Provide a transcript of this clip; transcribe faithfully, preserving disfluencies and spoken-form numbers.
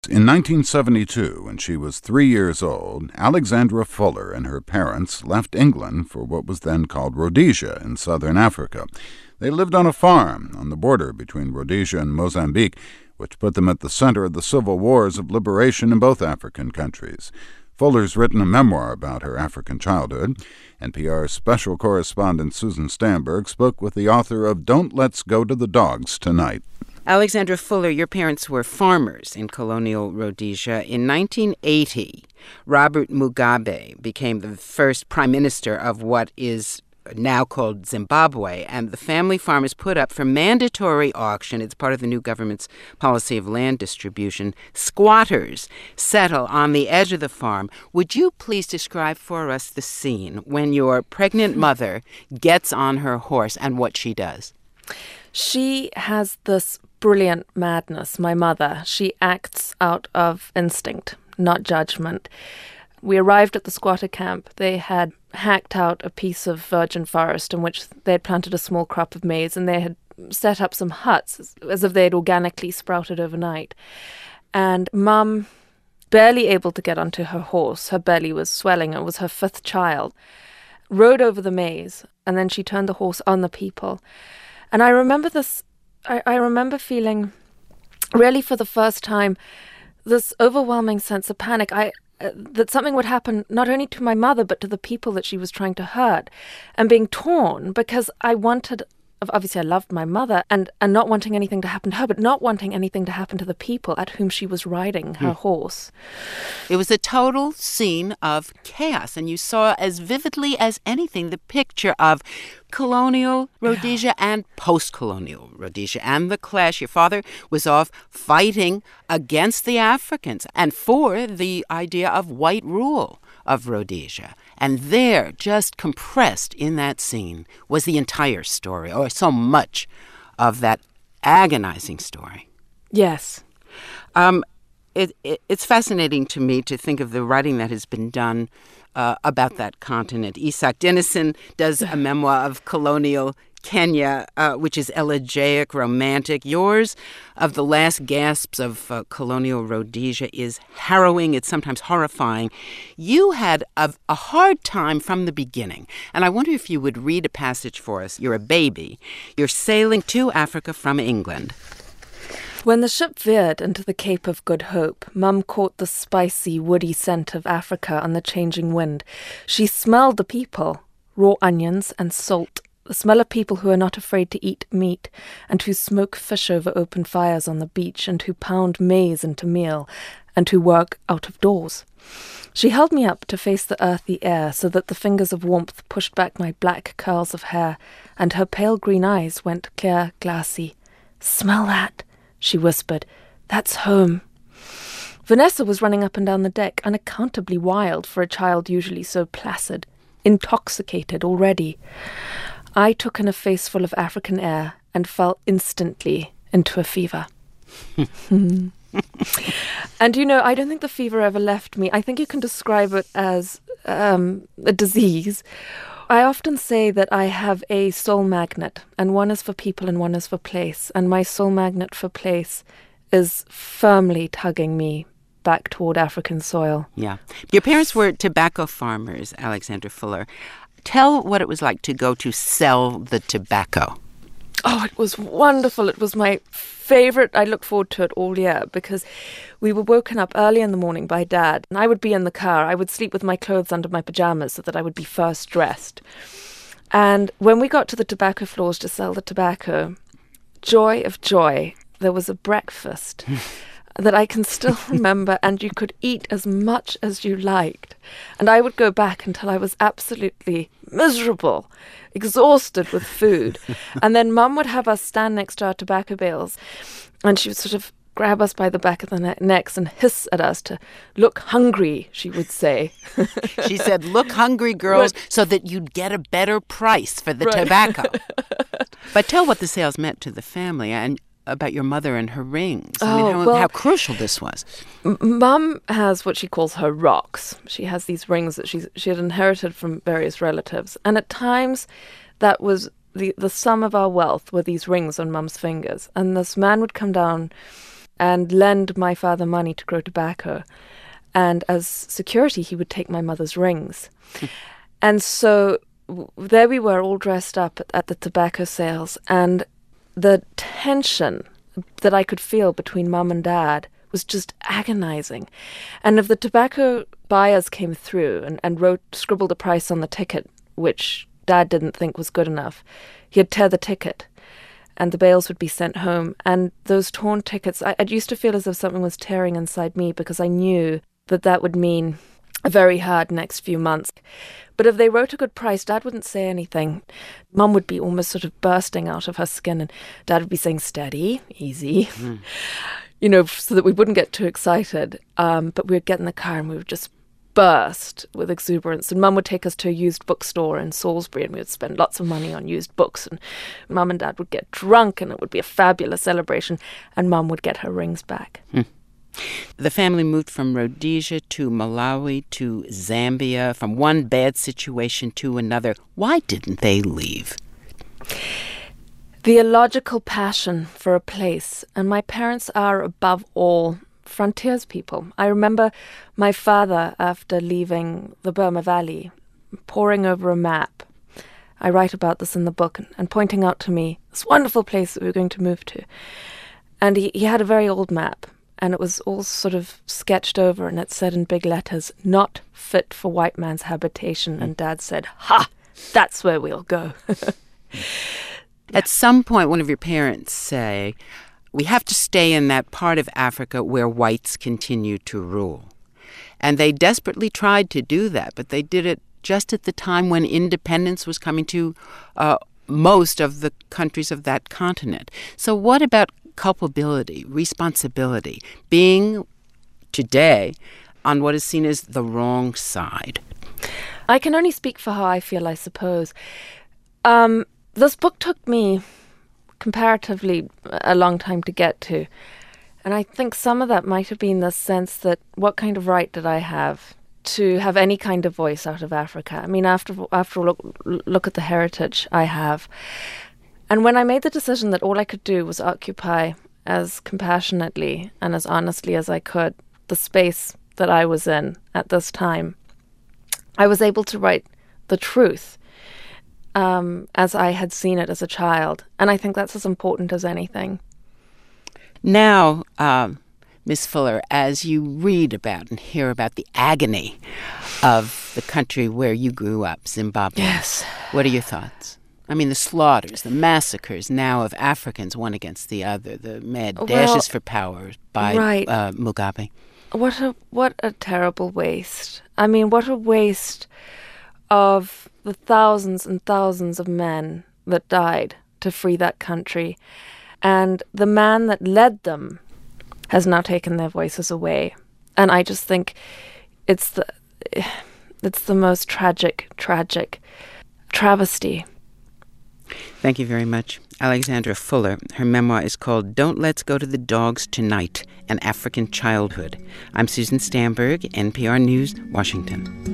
In nineteen seventy-two, when she was three years old, Alexandra Fuller and her parents left England for what was then called Rhodesia in southern Africa. They lived on a farm on the border between Rhodesia and Mozambique, which put them at the center of the civil wars of liberation in both African countries. Fuller's written a memoir about her African childhood. N P R's special correspondent Susan Stamberg spoke with the author of Don't Let's Go to the Dogs Tonight. Alexandra Fuller, your parents were farmers in colonial Rhodesia. In nineteen eighty, Robert Mugabe became the first prime minister of what is now called Zimbabwe, and the family farm is put up for mandatory auction. It's part of the new government's policy of land distribution. Squatters settle on the edge of the farm. Would you please describe for us the scene when your pregnant mother gets on her horse and what she does? She has this brilliant madness, my mother. She acts out of instinct, not judgment. We arrived at the squatter camp. They had hacked out a piece of virgin forest in which they had planted a small crop of maize, and they had set up some huts as, as if they had organically sprouted overnight. And Mum, barely able to get onto her horse, her belly was swelling, it was her fifth child, rode over the maize, and then she turned the horse on the people. And I remember this, I, I remember feeling, really for the first time, this overwhelming sense of panic. I uh, that something would happen not only to my mother, but to the people that she was trying to hurt, and being torn because I wanted, obviously I loved my mother, and, and not wanting anything to happen to her, but not wanting anything to happen to the people at whom she was riding her mm. horse. It was a total scene of chaos, and you saw as vividly as anything the picture of colonial Rhodesia yeah. and post-colonial Rhodesia and the clash. Your father was off fighting against the Africans and for the idea of white rule of Rhodesia. And there, just compressed in that scene, was the entire story, or so much of that agonizing story. Yes. Um, it, it, it's fascinating to me to think of the writing that has been done Uh, about that continent. Isak Dinesen does a memoir of colonial Kenya, uh, which is elegiac, romantic. Yours, of the last gasps of uh, colonial Rhodesia, is harrowing. It's sometimes horrifying. You had a, a hard time from the beginning, and I wonder if you would read a passage for us. You're a baby. You're sailing to Africa from England. When the ship veered into the Cape of Good Hope, Mum caught the spicy, woody scent of Africa on the changing wind. She smelled the people, raw onions and salt, the smell of people who are not afraid to eat meat, and who smoke fish over open fires on the beach, and who pound maize into meal, and who work out of doors. She held me up to face the earthy air so that the fingers of warmth pushed back my black curls of hair, and her pale green eyes went clear, glassy. "Smell that," she whispered. "That's home." Vanessa was running up and down the deck, unaccountably wild for a child usually so placid, intoxicated already. I took in a face full of African air and fell instantly into a fever. And, you know, I don't think the fever ever left me. I think you can describe it as um, a disease. I often say that I have a soul magnet, and one is for people and one is for place. And my soul magnet for place is firmly tugging me back toward African soil. Yeah. Your parents were tobacco farmers, Alexandra Fuller. Tell what it was like to go to sell the tobacco. Oh, it was wonderful. It was my favorite. I look forward to it all year because we were woken up early in the morning by Dad, and I would be in the car. I would sleep with my clothes under my pajamas so that I would be first dressed. And when we got to the tobacco floors to sell the tobacco, joy of joy, there was a breakfast that I can still remember, and you could eat as much as you liked. And I would go back until I was absolutely miserable, exhausted with food. And then Mum would have us stand next to our tobacco bales, and she would sort of grab us by the back of the ne- necks and hiss at us to look hungry, she would say. She said, "Look hungry, girls," but, so that you'd get a better price for the right. tobacco. But tell what the sales meant to the family and about your mother and her rings. I oh, mean, how, well, how crucial this was. M- Mum has what she calls her rocks. She has these rings that she's, she had inherited from various relatives. And at times, that was the, the sum of our wealth were these rings on Mum's fingers. And this man would come down and lend my father money to grow tobacco. And as security, he would take my mother's rings. And so w- there we were, all dressed up at, at the tobacco sales, and the tension that I could feel between Mum and Dad was just agonizing. And if the tobacco buyers came through and, and wrote, scribbled a price on the ticket, which Dad didn't think was good enough, he'd tear the ticket and the bales would be sent home. And those torn tickets, I, I used to feel as if something was tearing inside me, because I knew that that would mean a very hard next few months. But if they wrote a good price, Dad wouldn't say anything. Mum would be almost sort of bursting out of her skin, and Dad would be saying, steady, easy, mm. you know, so that we wouldn't get too excited. Um, but we would get in the car and we would just burst with exuberance. And Mum would take us to a used bookstore in Salisbury, and we would spend lots of money on used books. And Mum and Dad would get drunk, and it would be a fabulous celebration. And Mum would get her rings back. Hmm. The family moved from Rhodesia to Malawi to Zambia, from one bad situation to another. Why didn't they leave? The illogical passion for a place. And my parents are, above all, frontiers people. I remember my father, after leaving the Burma Valley, poring over a map. I write about this in the book, and, and pointing out to me this wonderful place that we were going to move to. And he, he had a very old map. And it was all sort of sketched over, and it said in big letters, not fit for white man's habitation. And Dad said, ha, that's where we'll go. At some point, one of your parents say, we have to stay in that part of Africa where whites continue to rule. And they desperately tried to do that, but they did it just at the time when independence was coming to uh, most of the countries of that continent. So what about culpability, responsibility, being today on what is seen as the wrong side? I can only speak for how I feel, I suppose. Um, this book took me comparatively a long time to get to. And I think some of that might have been the sense that what kind of right did I have to have any kind of voice out of Africa? I mean, after, after all, look, look at the heritage I have. And when I made the decision that all I could do was occupy as compassionately and as honestly as I could the space that I was in at this time, I was able to write the truth um, as I had seen it as a child. And I think that's as important as anything. Now, um, Miss Fuller, as you read about and hear about the agony of the country where you grew up, Zimbabwe, yes, what are your thoughts? I mean, the slaughters, the massacres now of Africans one against the other, the mad well, dashes for power by right. uh, Mugabe. What a what a terrible waste. I mean, what a waste of the thousands and thousands of men that died to free that country. And the man that led them has now taken their voices away. And I just think it's the it's the most tragic, tragic travesty. Thank you very much. Alexandra Fuller. Her memoir is called Don't Let's Go to the Dogs Tonight, An African Childhood. I'm Susan Stamberg, N P R News, Washington.